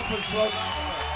up and slow down.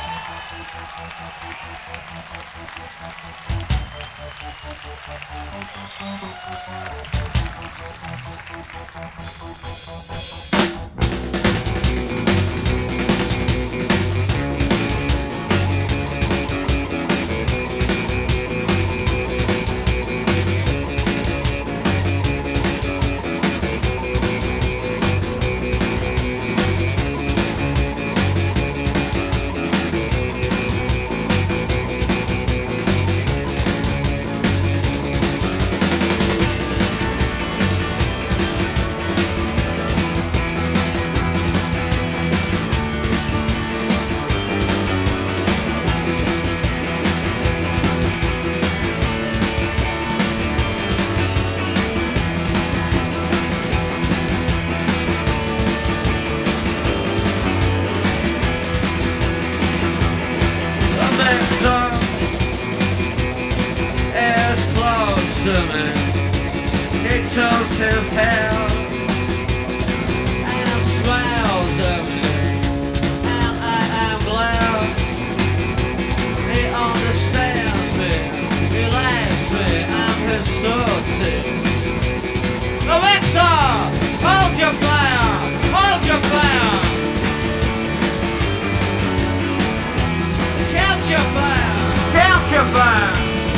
He tilts his head and smiles at me, and I am glad he understands me, he likes me, I'm his sortie. Alexa, hold your fire, hold your fire. Count your fire, count your fire.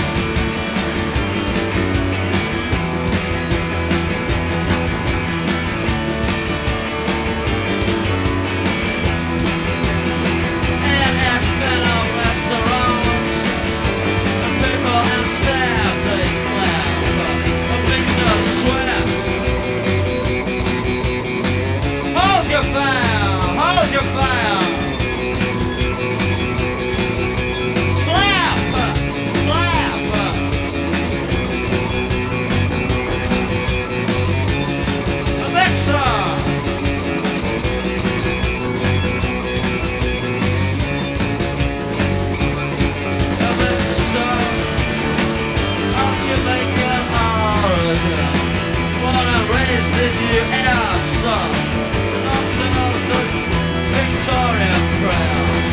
Hold your fire. Clap, clap. Alexa. Alexa, of Jamaican origin, born and raised in USA. Victorian prayers.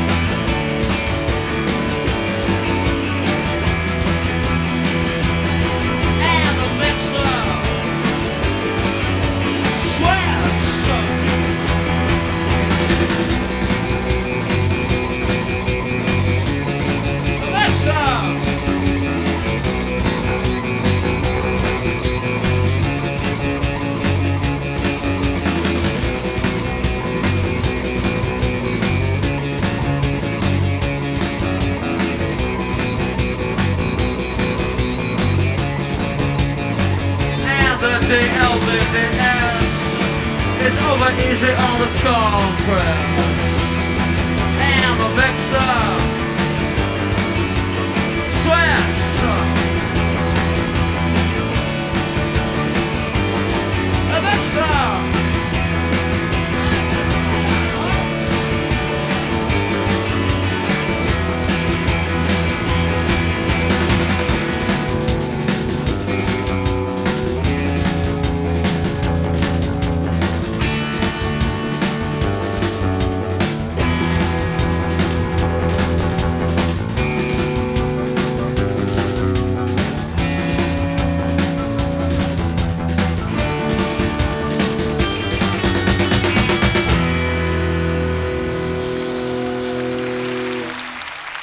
And the mixer sweats. Alexa. The LVDS is over easy on the compress.